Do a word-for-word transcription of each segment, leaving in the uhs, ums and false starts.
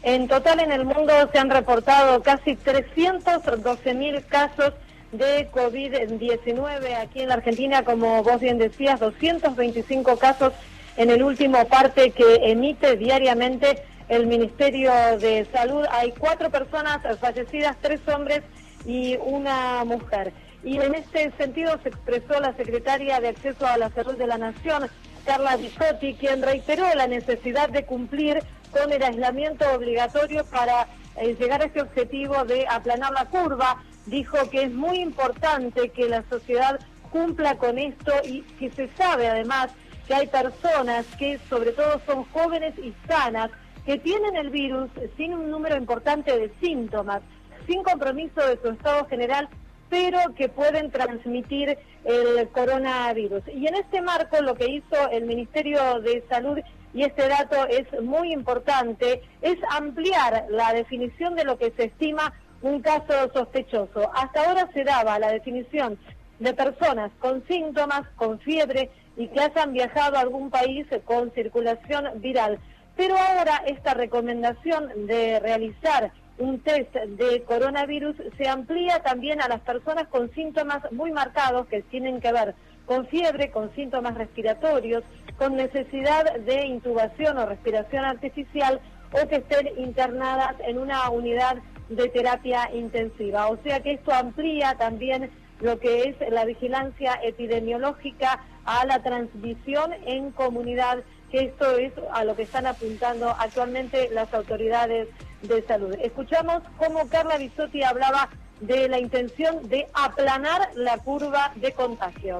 En total en el mundo se han reportado casi trescientos doce mil casos de COVID diecinueve. Aquí en la Argentina, como vos bien decías, doscientos veinticinco casos en el último parte que emite diariamente el Ministerio de Salud. Hay cuatro personas fallecidas, tres hombres y una mujer. Y en este sentido se expresó la secretaria de Acceso a la Salud de la Nación, Carla Bisotti, quien reiteró la necesidad de cumplir con el aislamiento obligatorio para eh, llegar a este objetivo de aplanar la curva. Dijo que es muy importante que la sociedad cumpla con esto y que se sabe además que hay personas que sobre todo son jóvenes y sanas, que tienen el virus sin un número importante de síntomas, sin compromiso de su estado general, pero que pueden transmitir el coronavirus. Y en este marco lo que hizo el Ministerio de Salud, y este dato es muy importante, es ampliar la definición de lo que se estima un caso sospechoso. Hasta ahora se daba la definición de personas con síntomas, con fiebre y que hayan viajado a algún país con circulación viral. Pero ahora esta recomendación de realizar un test de coronavirus se amplía también a las personas con síntomas muy marcados que tienen que ver con fiebre, con síntomas respiratorios, con necesidad de intubación o respiración artificial o que estén internadas en una unidad de terapia intensiva. O sea que esto amplía también lo que es la vigilancia epidemiológica a la transmisión en comunidad, que esto es a lo que están apuntando actualmente las autoridades de salud. Escuchamos cómo Carla Bisotti hablaba de la intención de aplanar la curva de contagios.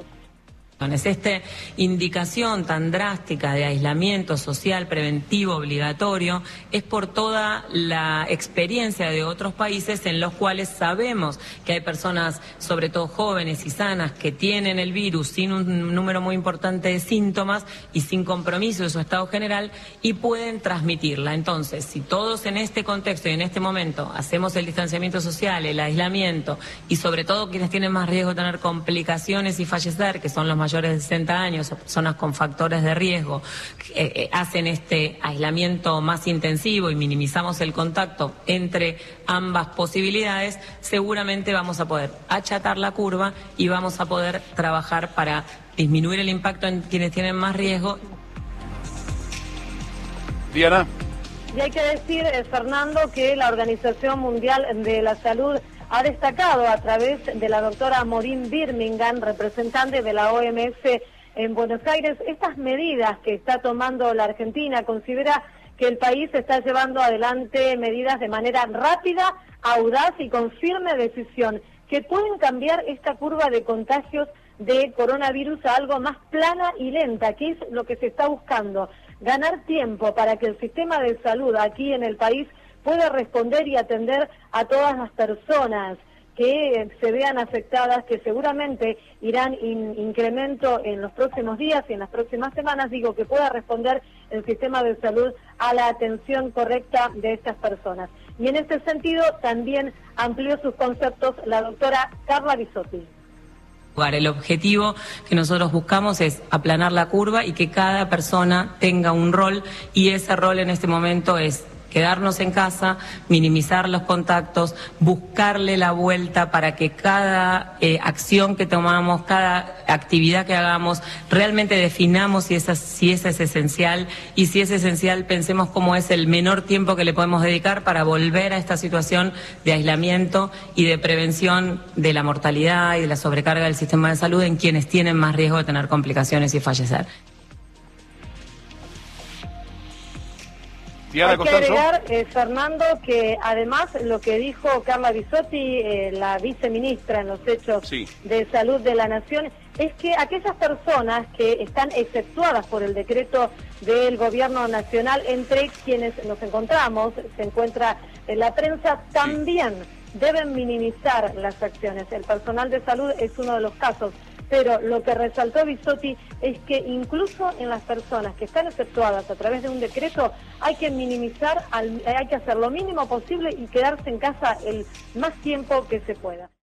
Es esta indicación tan drástica de aislamiento social preventivo obligatorio es por toda la experiencia de otros países en los cuales sabemos que hay personas, sobre todo jóvenes y sanas, que tienen el virus sin un número muy importante de síntomas y sin compromiso de su estado general y pueden transmitirla. Entonces, si todos en este contexto y en este momento hacemos el distanciamiento social, el aislamiento y sobre todo quienes tienen más riesgo de tener complicaciones y fallecer, que son los mayores de sesenta años o personas con factores de riesgo, eh, eh, hacen este aislamiento más intensivo y minimizamos el contacto entre ambas posibilidades, seguramente vamos a poder achatar la curva y vamos a poder trabajar para disminuir el impacto en quienes tienen más riesgo. Diana. Y hay que decir, eh, Fernando, que la Organización Mundial de la Salud ha destacado a través de la doctora Maureen Birmingham, representante de la O M S en Buenos Aires, estas medidas que está tomando la Argentina. Considera que el país está llevando adelante medidas de manera rápida, audaz y con firme decisión, que pueden cambiar esta curva de contagios de coronavirus a algo más plana y lenta, que es lo que se está buscando, ganar tiempo para que el sistema de salud aquí en el país puede responder y atender a todas las personas que se vean afectadas, que seguramente irán en incremento en los próximos días y en las próximas semanas. Digo, que pueda responder el sistema de salud a la atención correcta de estas personas. Y en este sentido también amplió sus conceptos la doctora Carla Bisotti. El objetivo que nosotros buscamos es aplanar la curva y que cada persona tenga un rol, y ese rol en este momento es quedarnos en casa, minimizar los contactos, buscarle la vuelta para que cada eh, acción que tomamos, cada actividad que hagamos, realmente definamos si esa, si esa es esencial, y si es esencial pensemos cómo es el menor tiempo que le podemos dedicar para volver a esta situación de aislamiento y de prevención de la mortalidad y de la sobrecarga del sistema de salud en quienes tienen más riesgo de tener complicaciones y fallecer. Hay que agregar, eh, Fernando, que además lo que dijo Carla Bisotti, eh, la viceministra en los hechos sí. de salud de la Nación, es que aquellas personas que están exceptuadas por el decreto del Gobierno Nacional, entre quienes nos encontramos, se encuentra en la prensa, también sí. deben minimizar las acciones. El personal de salud es uno de los casos. Pero lo que resaltó Bisotti es que incluso en las personas que están exceptuadas a través de un decreto hay que minimizar, hay que hacer lo mínimo posible y quedarse en casa el más tiempo que se pueda.